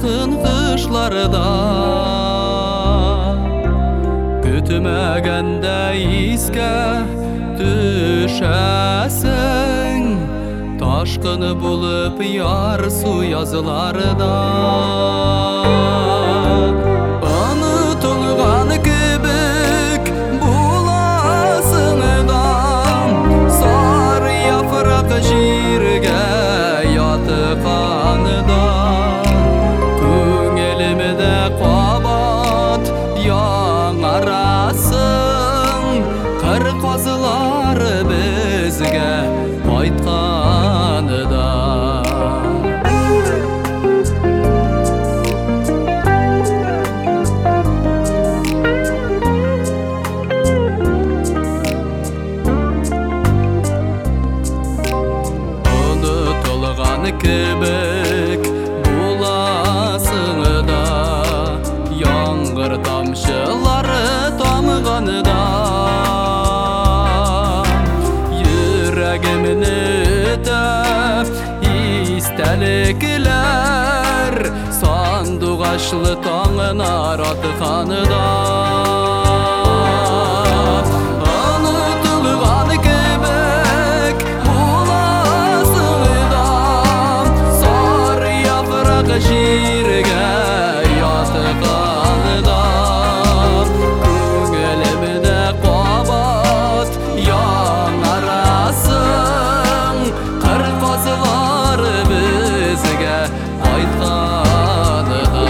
salqın qışlarda kütmegende isке düşäsең taşqın bulup yar su yazılarda unutulgan kibik bulasың da sar yaprak jirge yatıqanıda көңелімде қабат яңарасың қыр қазылар бізге қайтқаныда ұнытылған кебек буласың да яңғыр тамшылары тамғанында йөрәгемне өтәп истәлекләр сандугачлы таңына ратқаныда ұнытылған кебек буласың да сар яфрак jirге ятқаныда көңелімде қабат яңарасың қыр қазылар бізге қайтқаныда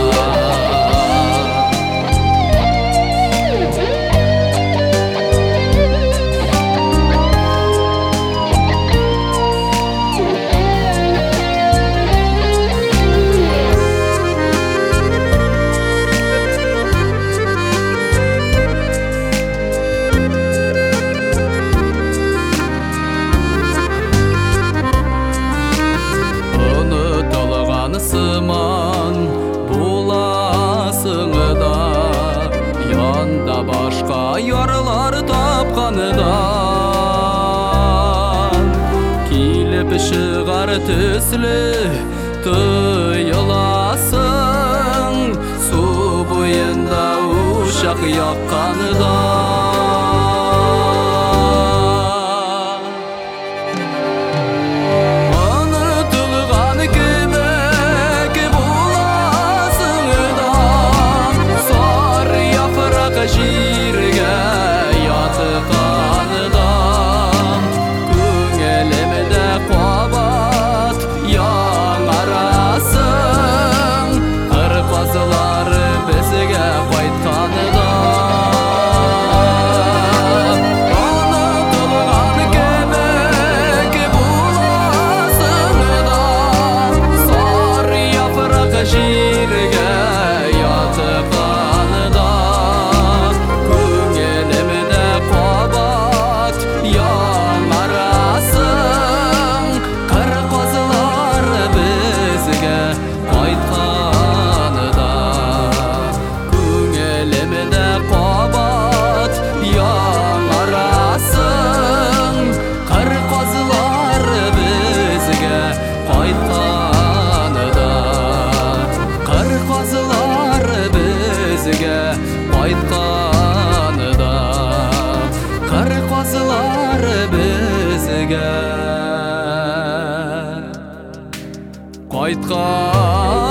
сыман буласың да янда башка ярлар тапқаныда килеп шығар төсле тыйыласың су буенда ушак якканыда jirge ятқаныда көңелімде қабат яңарасың қыр қазылар бізге қайтқаныда ұнытылған кебек буласың да сар яфрак jirге ятқаныда яңарасың қыр қазылар бізге қайтқаныда көңелімде қабат яңарасың қыр қазылар бізге қайтқаныда қыр қазылар бізге қайтқаныда қыр қазылар бізге қайтқан